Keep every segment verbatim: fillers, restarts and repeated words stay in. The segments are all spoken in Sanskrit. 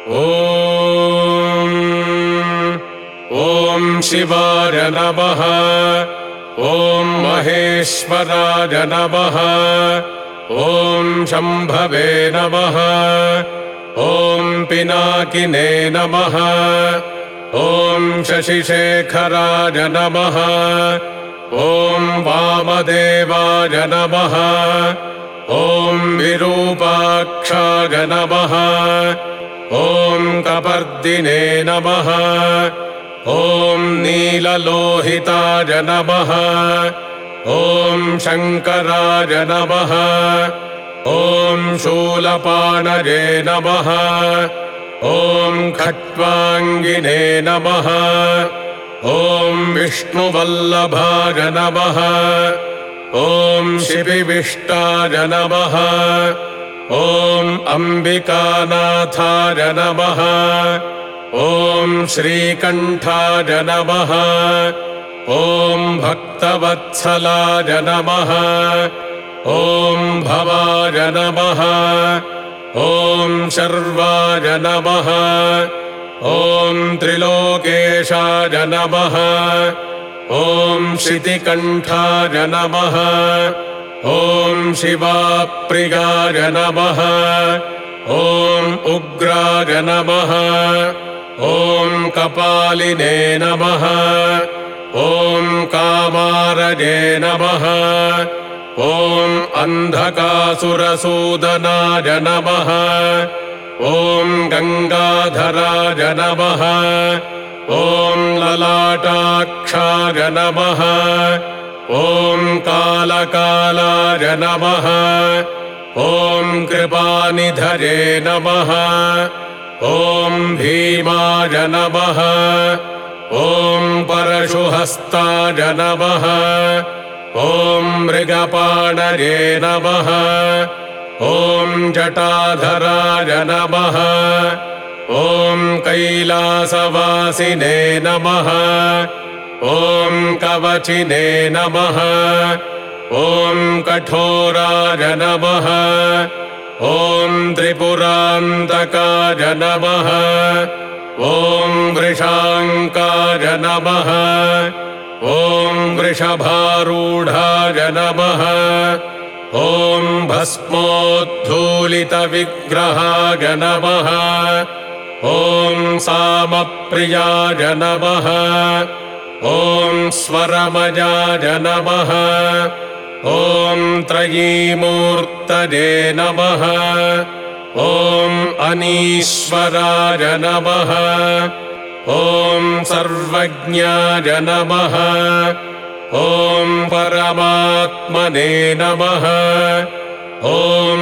ॐ ॐ शिवाय नमः। ॐ महेश्वराय नमः। ॐ शम्भवे नमः। ॐ पिनाकिने नमः। ॐ शशिशेखराय नमः। ॐ वामदेवाय नमः। ॐ विरूपाक्षाय नमः। ॐ कपर्दिने नमः। ॐ नीललोहिताय नमः। ॐ शङ्कराय नमः। ॐ शूलपाणये नमः। ॐ खट्वाङ्गिने नमः। ॐ विष्णुवल्लभाय नमः। ॐ शिबिविष्टाय नमः। ॐ अम्बिकानाथाय नमः। ॐ श्रीकण्ठाय नमः। ॐ भक्तवत्सलाय नमः। ॐ भवाय नमः। ॐ शर्वाय नमः। ॐ त्रिलोकेशाय नमः। ॐ शितिकण्ठाय नमः। ॐ शिवाप्रियाय नमः। ॐ उग्राय नमः। ॐ कपालिने नमः। ॐ कामारये नमः। ॐ अन्धकासुरसूदनाय नमः। ॐ गङ्गाधराय नमः। ॐ ललाटाक्षाय नमः। ॐ कालकालाय नमः। ॐ कृपानिधये नमः। ॐ भीमाय नमः। ॐ परशुहस्ताय नमः। ॐ मृगपाणये नमः। ॐ जटाधराय नमः। ॐ कैलासवासिने नमः। ॐ कवचिने नमः। ॐ कठोराय नमः। ॐ त्रिपुरान्तकाय नमः। ॐ वृषाङ्काय नमः। ॐ वृषभारूढाय नमः। ॐ भस्मोद्धूलितविग्रहाय नमः। ॐ सामप्रियाय नमः। ॐ स्वरमयाय नमः। ॐ त्रयीमूर्तये नमः। ॐ अनीश्वराय नमः। ॐ सर्वज्ञाय नमः। ॐ परमात्मने नमः। ॐ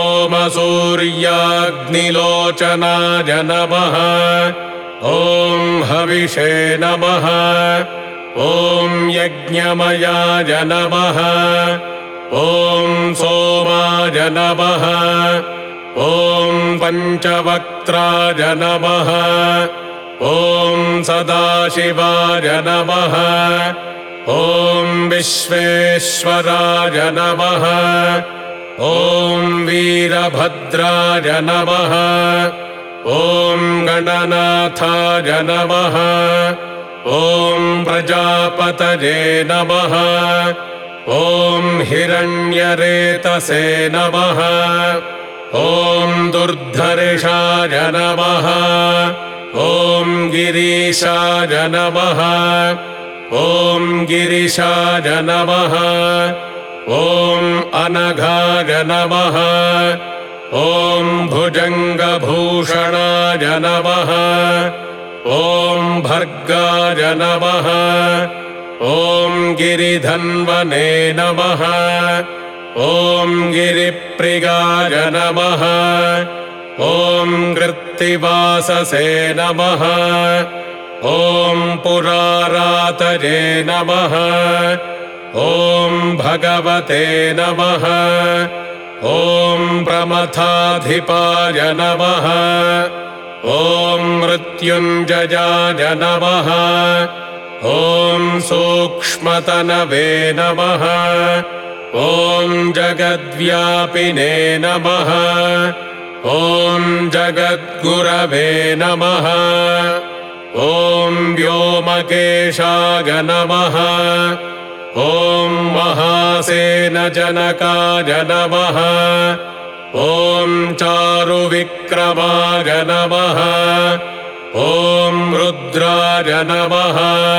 सोमसूर्याग्निलोचनाय नमः। ॐ हविषे नमः। ॐ यज्ञमयाय नमः। ॐ सोमाय नमः। ॐ पञ्चवक्त्राय नमः। ॐ सदाशिवाय नमः। ॐ विश्वेश्वराय नमः। ॐ वीरभद्राय नमः। ॐ गणनाथाय नमः। ॐ प्रजापतये नमः। ॐ हिरण्यरेतसे नमः। ॐ दुर्धर्षाय नमः। ॐ गिरीशाय नमः। ॐ गिरिशाय नमः। ॐ अनघाय नमः। ॐ भुजङ्गभूषणाय नमः। ॐ भर्गाय नमः। ॐ गिरिधन्वने नमः। ॐ गिरिप्रियाय नमः। ॐ कृत्तिवाससे नमः। ॐ पुरारातये नमः। ॐ भगवते नमः। ॐ प्रमथाधिपाय नमः। ॐ मृत्युञ्जयाय नमः। ॐ सूक्ष्मतनवे नमः। ॐ जगद्व्यापिने नमः। ॐ जगद्गुरवे नमः। ॐ व्योमकेशाय नमः। ॐ महासेनजनकाय नमः। ॐ चारुविक्रमाय नमः। ॐ रुद्राय नमः।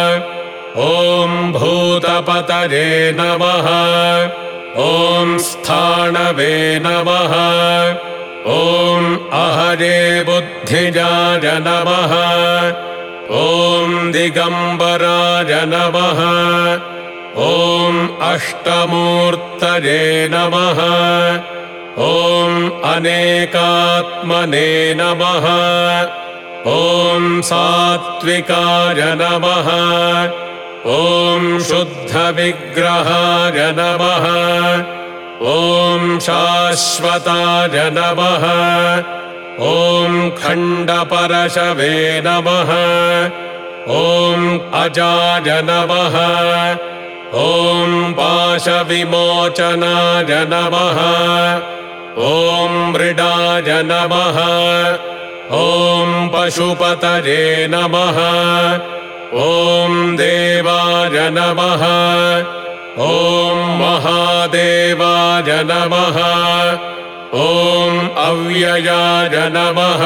ॐ भूतपतये नमः। ॐ स्थाणवे नमः। ॐ अहरे बुद्धिजाय नमः। ॐ दिगम्बराय नमः। ॐ अष्टमूर्तये नमः। ॐ अनेकात्मने नमः। ॐ सात्विकाय नमः। ॐ शुद्धविग्रहाय नमः। ॐ शाश्वताय नमः। ॐ खण्डपरशवे नमः। ॐ अजाय नमः। ॐ पाशविमोचनाय नमः। ॐ मृडाय नमः। ॐ पशुपतये नमः। ॐ देवाय नमः। ॐ महादेवाय नमः। ॐ अव्ययाय नमः।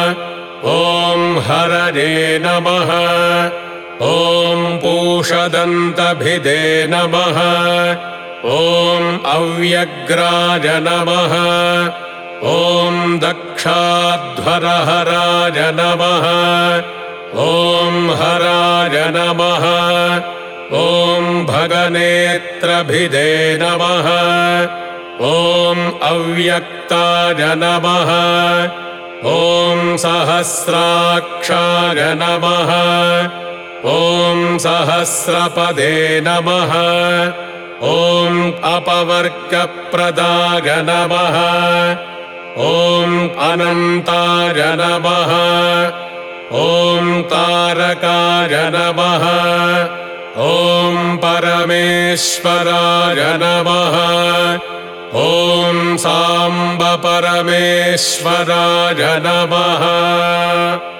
ॐ हरये नमः। ॐ पूषदन्तभिदे नमः। ॐ अव्यग्राय नमः। ॐ दक्षाध्वरहराय नमः। ॐ हराय नमः। ॐ भगनेत्रभिदे नमः। ॐ अव्यक्ताय नमः। ॐ सहस्राक्षाय नमः। ॐ सहस्रपदे नमः। ॐ अपवर्गप्रदाय नमः। ॐ अनन्ताय नमः। ॐ तारकाय नमः। ॐ परमेश्वराय नमः। ॐ साम्ब परमेश्वराय नमः।